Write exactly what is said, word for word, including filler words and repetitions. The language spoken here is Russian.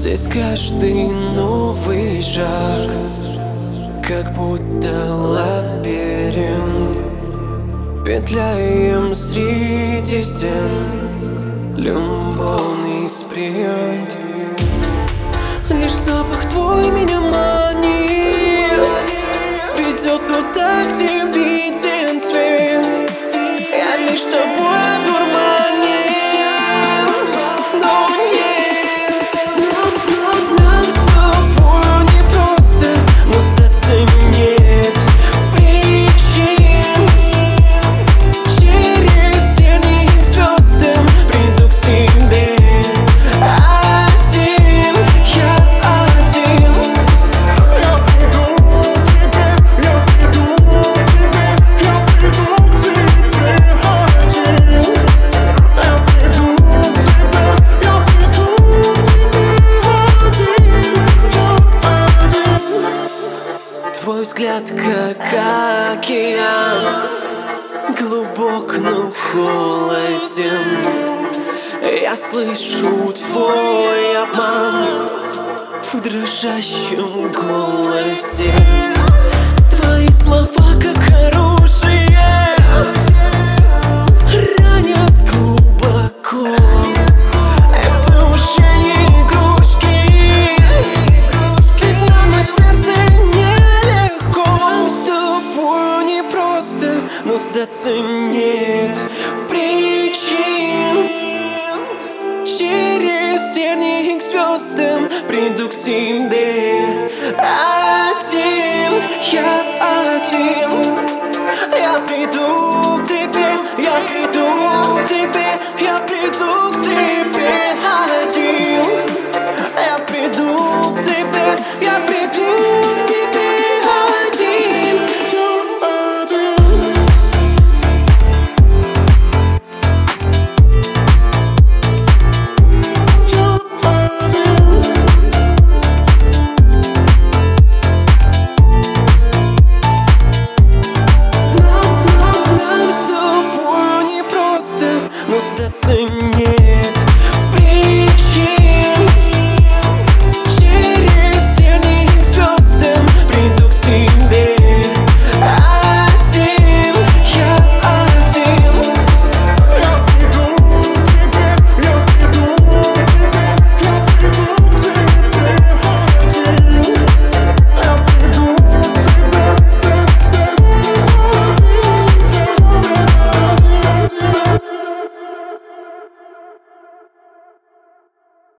Здесь каждый новый шаг как будто лабиринт. Петляем среди стен, любовный спринт. Лишь запах твой меня манит, ведет туда, где виден свет. Я лишь тобой одурманен, но нет. Нам с тобой не просто, но сдаться нет причин. Через тернии к звездам приду к тебе. Один, я один. Я приду к тебе, я приду к тебе, я приду к тебе. Один, я приду к тебе, я приду к тебе. Один, я один. Твой взгляд как океан, глубок, но холоден. Я слышу твой обман в дрожащем голосе. Твои слова как оружие ранят глубоко. Это уже не игрушки, но на сердце нелегко. Нам с тобой не просто, но сдаться нет причин. Через тернии к звездам приду к тебе. Один, я один. Я приду к тебе, я приду к тебе, я приду к тебе. Один, я приду к тебе, я приду к тебе. Один, Я один. Я один. нам с тобой не просто, но сдаться нет причин.